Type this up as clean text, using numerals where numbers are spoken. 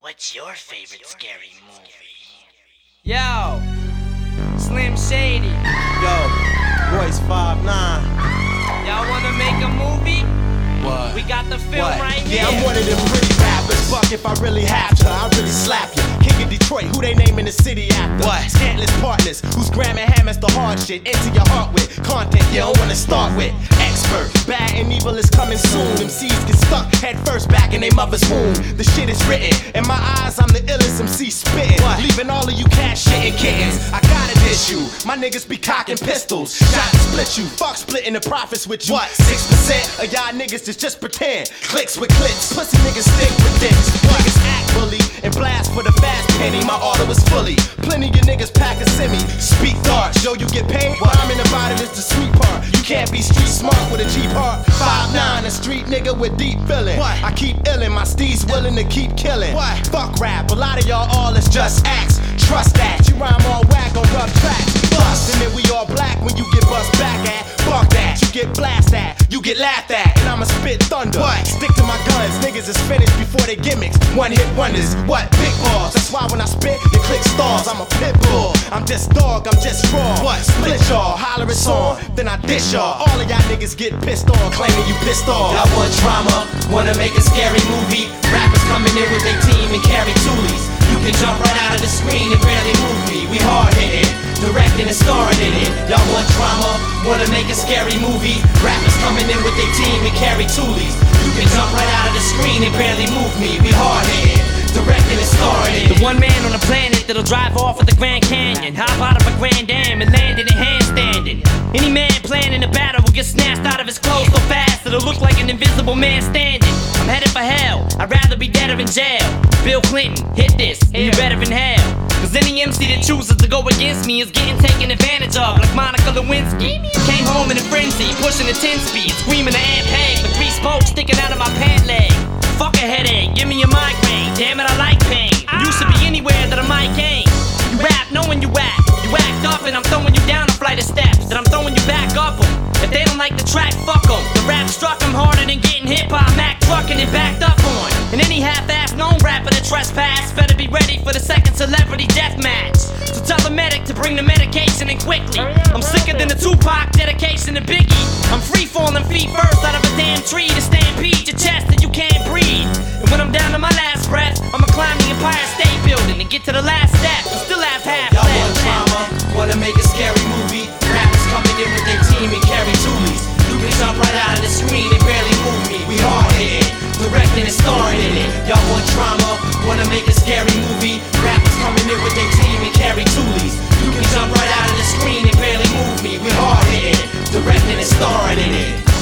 What's your favorite scary movie? Yo, Slim Shady. Yo, Royce 5'9". Y'all wanna make a movie? What? We got the film right here. Yeah, I'm one of them pretty rappers. Fuck if I really have to, I really slap you. King of Detroit, who they naming the city after? What? Scantless partners, who's grammar hammers the hard shit into your heart with content you don't wanna start with. Expert, bad and evil is coming soon. MCs get stuck head first back in their mother's womb. The shit is written, in my eyes I'm the illest MC spitting. Leaving all of you cash shitting kittens. I gotta dish you, my niggas be cocking pistols. Shot to split you, fuck splitting the profits with you. What? 6% of y'all niggas is just pretend. Clicks with clicks, pussy niggas stick with dicks. Niggas act bully and blast for the fast penny. My order was fully. Plenty of niggas pack a semi. Speak dark, show you get paid. Rhyming about it is the sweet part. You can't be street smart with a G part. 5'9", a street nigga with deep feeling. I keep illin', my steez willing to keep killing. Fuck rap, a lot of y'all all is just acts. Trust that, you rhyme all whack on rough tracks. Bust, and then we all black when you get bust back at. Fuck that, you get blast at, you get laughed at, and I'ma spit thunder. Stick to my guns, niggas is finished before they gimmicks. One hit wonders, what? Big balls. That's why when I spit, you click stars. I'm a pit bull, I'm just dog, I'm just raw. Split y'all, holler it's on, then I dish y'all. All of y'all niggas get pissed on, claiming you pissed off. Y'all want drama, wanna make a scary movie. Rappers coming in with their team and carry toolies. You can jump right out of the screen and barely move me. We hard hitting, directing and starring in it. Y'all want drama, wanna make a scary movie. Rappers coming in with their team and carry toolies. You can jump right out of the screen and barely move me. We hard hitting, directing and starring in it. The one man on the planet that'll drive off at the Grand Canyon, hop out of a Grand Dam and land in a handstanding. Any man planning a battle will get snatched out of his clothes so fast it'll look like an invisible man standing. I'm headed for hell, I'd rather be dead or in jail. Bill Clinton, hit this, and you better inhale. Cause any MC that chooses to go against me is getting taken advantage of, like Monica Lewinsky. Came home in a frenzy, pushing a 10-speed, screaming an amp peg with 3 spokes sticking out of my pant leg. Fuck a headache, give me a migraine, damn it I like pain. Used to be anywhere that I might gain. You rap knowing you act up and I'm throwing you down a flight of steps, and I'm throwing you back up them. If they don't like the track, fuck them. The rap struck them harder than getting hit by a Mack truck and it backed up on. And any half-ass known rapper that trespass better be ready for the second celebrity death match. So tell the medic to bring the medication in quickly. I'm sicker than the Tupac dedication to Biggie. I'm free falling feet first out of a damn tree to stampede your chest that you can't breathe. And when I'm down to my last breath, I'ma climb the Empire State Building and get to the last step and still have half Y'all want drama, wanna make a scary movie. Rappers coming in with their team and carry toolies. You can jump right out of the screen and barely move me. We hard hitting, directing and starring in it. Y'all want drama, wanna make a scary movie. Rappers coming in with their team and carry toolies. You can jump right out of the screen and barely move me. We hard hitting, directing and starring in it.